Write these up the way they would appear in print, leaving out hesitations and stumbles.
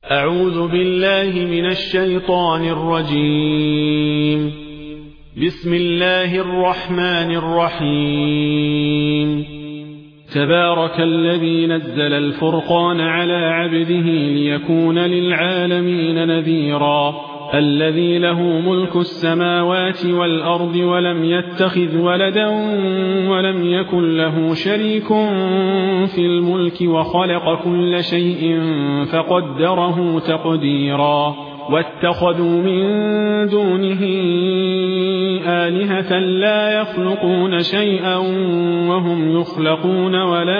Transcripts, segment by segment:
أعوذ بالله من الشيطان الرجيم. بسم الله الرحمن الرحيم. تبارك الذي نزل الفرقان على عبده ليكون للعالمين نذيرا. الذي له ملك السماوات والأرض ولم يتخذ ولدا ولم يكن له شريك في الملك وخلق كل شيء فقدره تقديرا. واتخذوا من دونه آلهة لا يخلقون شيئا وهم يخلقون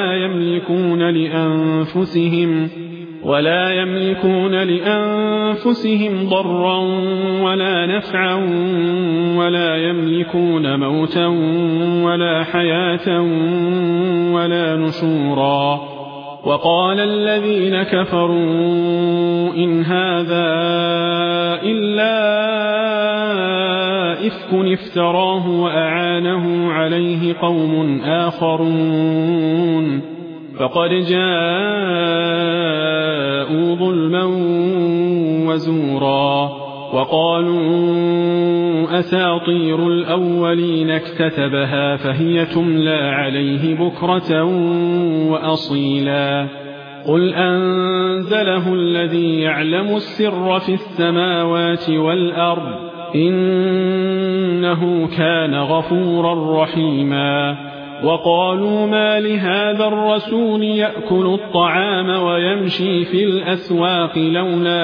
ولا يملكون لأنفسهم ضرا ولا نفعا ولا يملكون موتا ولا حياة ولا نشورا. وقال الذين كفروا إن هذا إلا إفك افتراه وأعانه عليه قوم آخرون فقد جاءوا ظلما وزورا. وقالوا أساطير الأولين اكتتبها فهي تملى عليه بكرة وأصيلا. قل أنزله الذي يعلم السر في السماوات والأرض إنه كان غفورا رحيما. وقالوا ما لهذا الرسول يأكل الطعام ويمشي في الأسواق لولا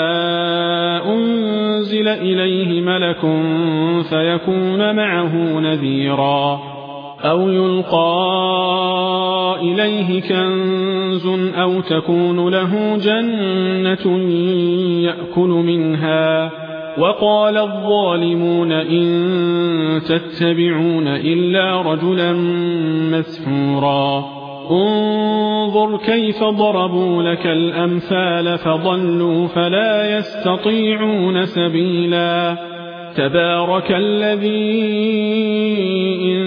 أنزل إليه ملك فيكون معه نذيرا. أو يلقى إليه كنز أو تكون له جنة يأكل منها. وقال الظالمون إن تتبعون إلا رجلا مسحورا. انظر كيف ضربوا لك الأمثال فضلوا فلا يستطيعون سبيلا. تبارك الذي إن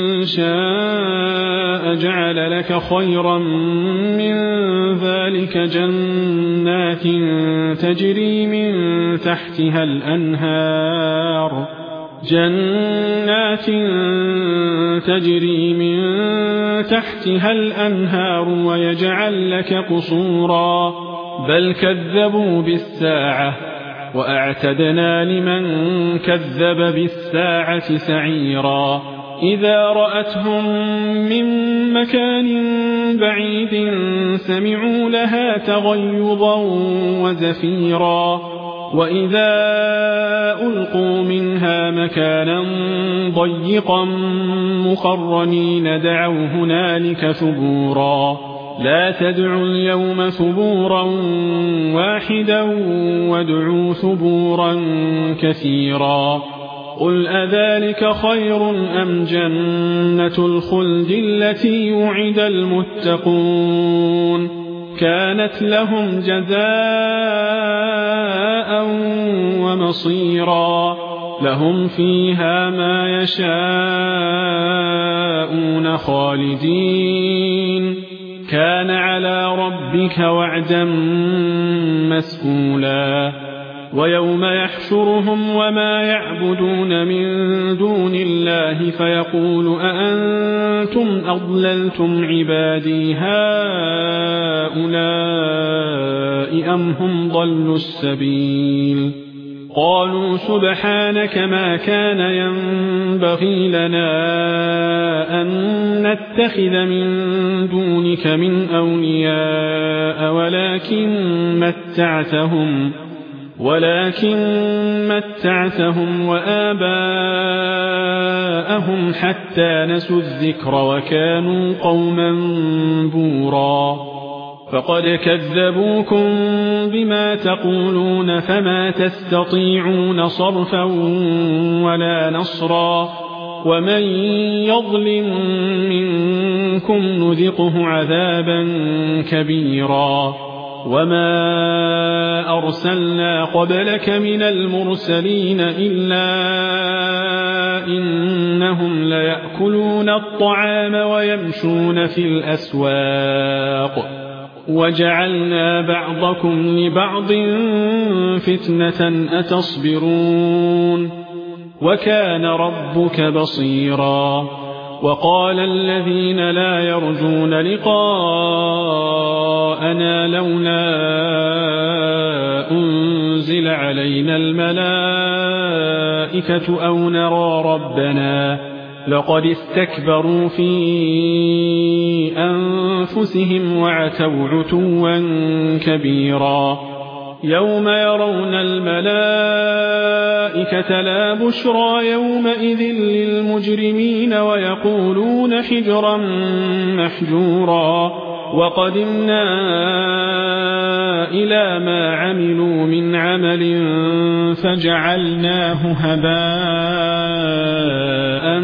شاء جعل لك خيرا من ذلك جنات تجري من تحتها الأنهار ويجعل لك قصورا. بل كذبوا بالساعة وأعتدنا لمن كذب بالساعة سعيرا. إذا رأتهم من مكان بعيد سمعوا لها تغيظا وزفيرا. وإذا ألقوا منها مكانا ضيقا مقرنين دعوا هنالك ثبورا. لا تدعوا اليوم ثبورا واحدا وادعوا ثبورا كثيرا. قل أذلك خير أم جنة الخلد التي وعد المتقون كانت لهم جزاء ومصيرا. لهم فيها ما يشاءون خالدين كان على ربك وعدا مسئولا. ويوم يحشرهم وما يعبدون من دون الله فيقول أأنتم أضللتم عبادي هؤلاء أم هم ضلوا السبيل. قالوا سبحانك ما كان ينبغي لنا أن نتخذ من دونك من أولياء ولكن متعتهم وآباءهم حتى نسوا الذكر وكانوا قوما بورا. فقد كذبوكم بما تقولون فما تستطيعون صرفا ولا نصرا. ومن يظلم منكم نذقه عذابا كبيرا. وما أرسلنا قبلك من المرسلين إلا إنهم ليأكلون الطعام ويمشون في الأسواق وجعلنا بعضكم لبعض فتنة أتصبرون وكان ربك بصيرا وقال الذين لا يرجون لقاءنا لولا أنزل علينا الملائكة أو نرى ربنا لقد استكبروا في أنفسهم وعتوا عتوا كبيرا يوم يرون الملائكة لا بشرى يومئذ للمجرمين ويقولون حجرا محجورا وقدمنا إلى ما عملوا من عمل فجعلناه هباء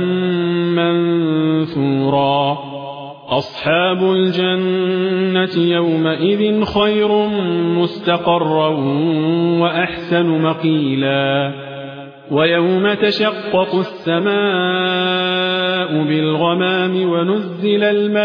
منثورا أصحاب الجنة يومئذ خير مستقرا وأحسن مقيلا ويوم تشقق السماء بالغمام ونزل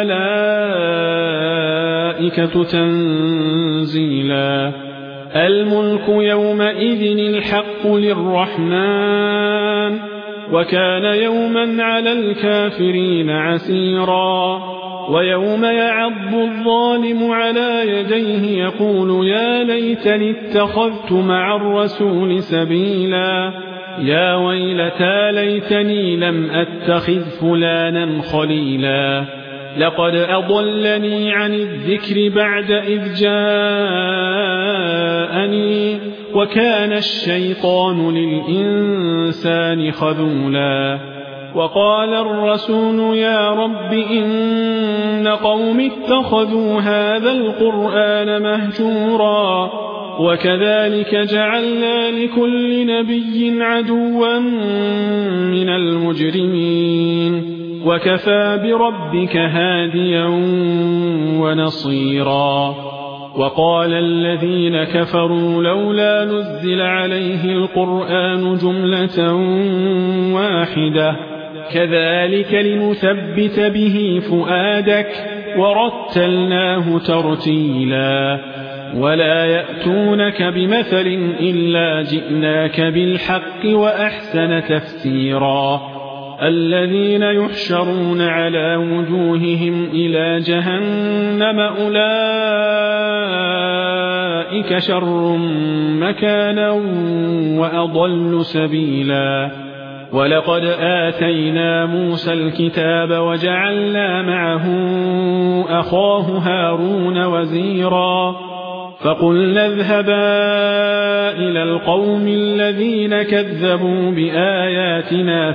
الملائكة تنزيلا الملك يومئذ الحق للرحمن وكان يوما على الكافرين عسيرا ويوم يعض الظالم على يديه يقول يا ليتني اتخذت مع الرسول سبيلا يا ويلتى ليتني لم أتخذ فلانا خليلا لقد أضلني عن الذكر بعد إذ جاءني وكان الشيطان للإنسان خذولا وقال الرسول يا رب إن قوم اتخذوا هذا القرآن مهجورا وكذلك جعلنا لكل نبي عدوا من المجرمين وكفى بربك هاديا ونصيرا وقال الذين كفروا لولا نزل عليه القرآن جملة واحدة كذلك لنثبت به فؤادك ورتلناه ترتيلا ولا يأتونك بمثل إلا جئناك بالحق وأحسن تفسيرا الذين يحشرون على وجوههم إلى جهنم أولئك شر مكانا وأضل سبيلا ولقد آتينا موسى الكتاب وجعلنا معه أخاه هارون وزيرا فقلنا اذهبا إلى القوم الذين كذبوا بآياتنا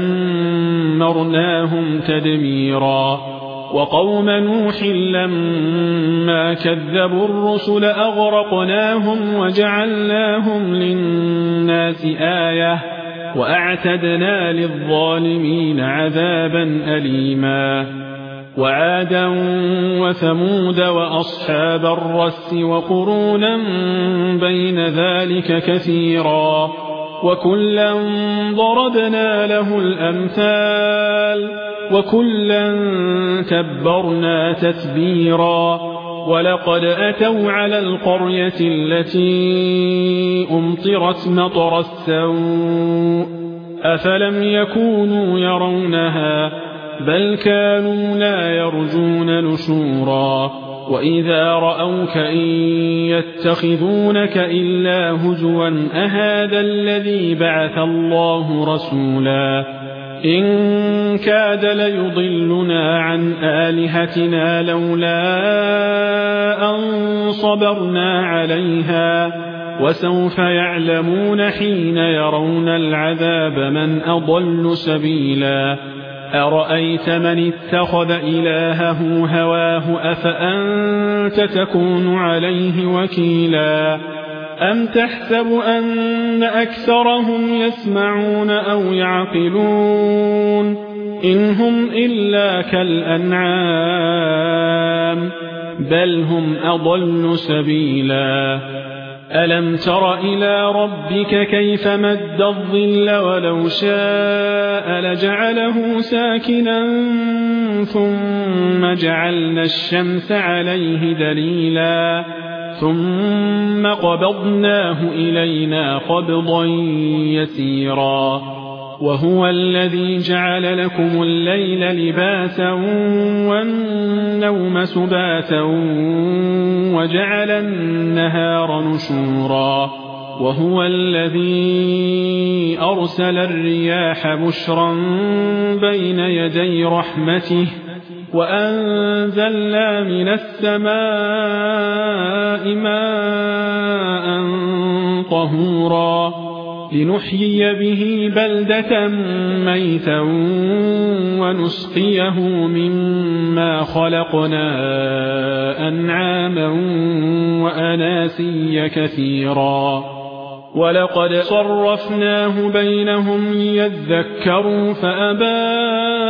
فدمرناهم تدميرا وقوم نوح لما كذبوا الرسل أغرقناهم وجعلناهم للناس آية وأعتدنا للظالمين عذابا أليما وعادا وثمود وأصحاب الرس وقرونا بين ذلك كثيرا وكلا ضربنا له الأمثال وكلا تبرنا تتبيرا ولقد أتوا على القرية التي أمطرت مطر السوء أفلم يكونوا يرونها بل كانوا لا يرجون نشورا وإذا رأوك إن يتخذونك إلا هزوا أهذا الذي بعث الله رسولا إن كاد ليضلنا عن آلهتنا لولا أن صبرنا عليها وسوف يعلمون حين يرون العذاب من أضل سبيلا أرأيت من اتخذ إلهه هواه أفأنت تكون عليه وكيلا أم تحسب أن أكثرهم يسمعون أو يعقلون إن هم إلا كالأنعام بل هم أضل سبيلا ألم تر إلى ربك كيف مد الظل ولو شاء لجعله ساكنا ثم جعلنا الشمس عليه دليلا ثم قبضناه إلينا قبضا يسيرا وهو الذي جعل لكم الليل لباسا والنوم سباتا وجعل النهار نشورا وهو الذي أرسل الرياح بشرا بين يدي رحمته وأنزلنا من السماء ماء طهورا لنحيي به بلدة ميتا ونسقيه مما خلقنا أنعاما وأناسيا كثيرا ولقد صرفناه بينهم ليذكروا فأبى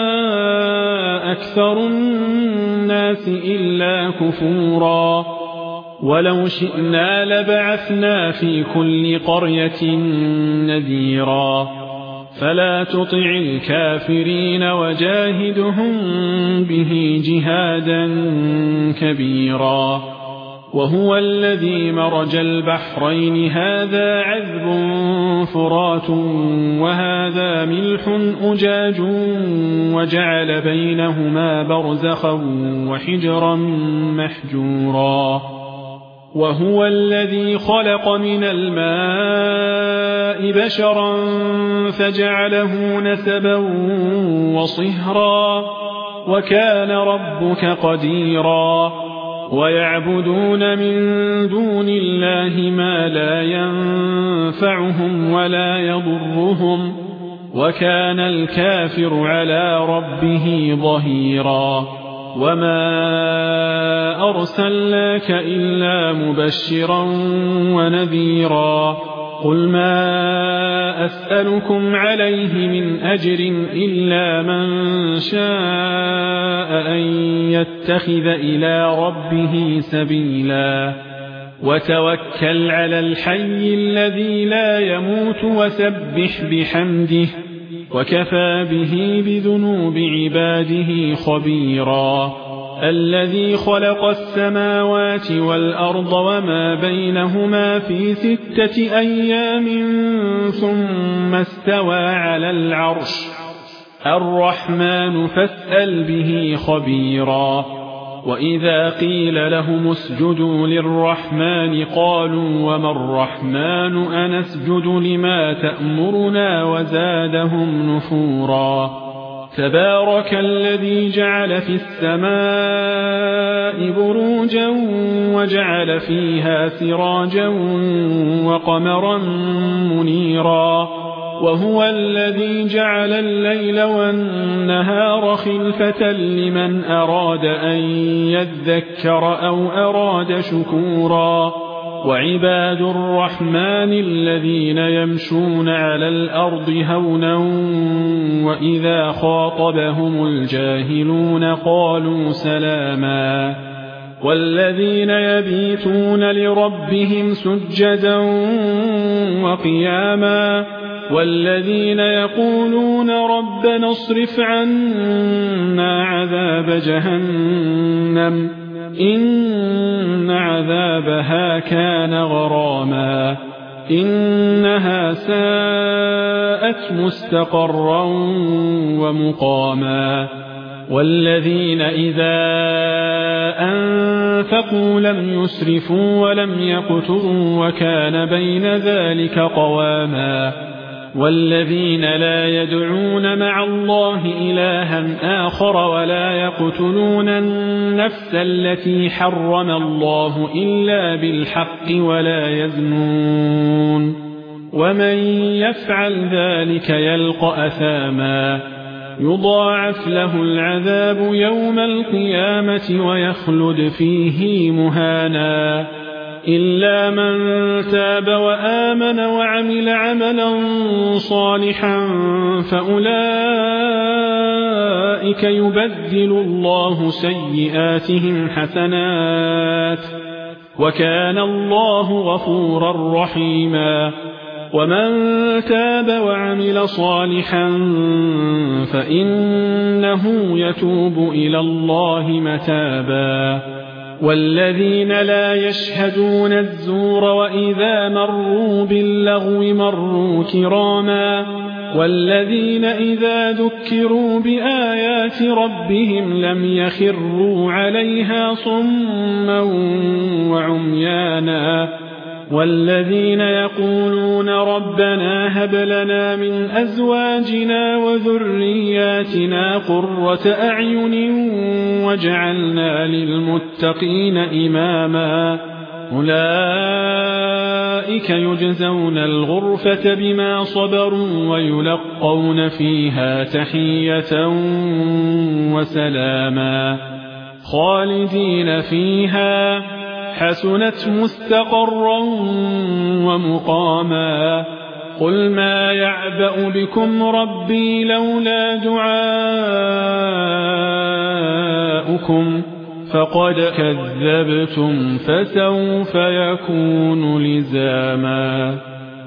أكثر الناس إلا كفورا ولو شئنا لبعثنا في كل قرية نذيرا فلا تطع الكافرين وجاهدهم به جهادا كبيرا وهو الذي مرج البحرين هذا عذب فرات وهذا ملح أجاج وجعل بينهما برزخا وحجرا محجورا وهو الذي خلق من الماء بشرا فجعله نسبا وصهرا وكان ربك قديرا ويعبدون من دون الله ما لا ينفعهم ولا يضرهم وكان الكافر على ربه ظهيرا وما أرسلناك إلا مبشرا ونذيرا قل ما أسألكم عليه من أجر إلا من شاء أن يتخذ إلى ربه سبيلا وتوكل على الحي الذي لا يموت وسبح بحمده وكفى به بذنوب عباده خبيرا الذي خلق السماوات والأرض وما بينهما في 6 أيام ثم استوى على العرش الرحمن فاسأل به خبيرا وإذا قيل لهم اسجدوا للرحمن قالوا وما الرحمن أنسجد لما تأمرنا وزادهم نفورا تبارك الذي جعل في السماء بروجا وجعل فيها سراجا وقمرا منيرا وهو الذي جعل الليل والنهار خلفة لمن أراد أن يذكر أو أراد شكورا وعباد الرحمن الذين يمشون على الأرض هونا وإذا خاطبهم الجاهلون قالوا سلاما والذين يبيتون لربهم سجدا وقياما والذين يقولون ربنا اصرف عنا عذاب جهنم إن عذابها كان غراما إنها ساءت مستقرا ومقاما والذين إذا أنفقوا لم يسرفوا ولم يقتروا وكان بين ذلك قواما والذين لا يدعون مع الله إلها آخر ولا يقتلون النفس التي حرم الله إلا بالحق ولا يزنون ومن يفعل ذلك يلقى أثاما يضاعف له العذاب يوم القيامة ويخلد فيه مهانا إلا من تاب وآمن وعمل عملا صالحا فأولئك يبدل الله سيئاتهم حسنات وكان الله غفورا رحيما ومن تاب وعمل صالحا فإنه يتوب إلى الله متابا والذين لا يشهدون الزور وإذا مروا باللغو مروا كراما والذين إذا ذكروا بآيات ربهم لم يخروا عليها صما وعميانا والذين يقولون ربنا هب لنا من أزواجنا وذرياتنا قرة أعين واجعلنا للمتقين إماما أولئك يجزون الغرفة بما صبروا ويلقون فيها تحية وسلاما خالدين فيها حسنت مستقرا ومقاما قل ما يعبأ بكم ربي لولا دعاؤكم فقد كذبتم فسوف يكون لزاما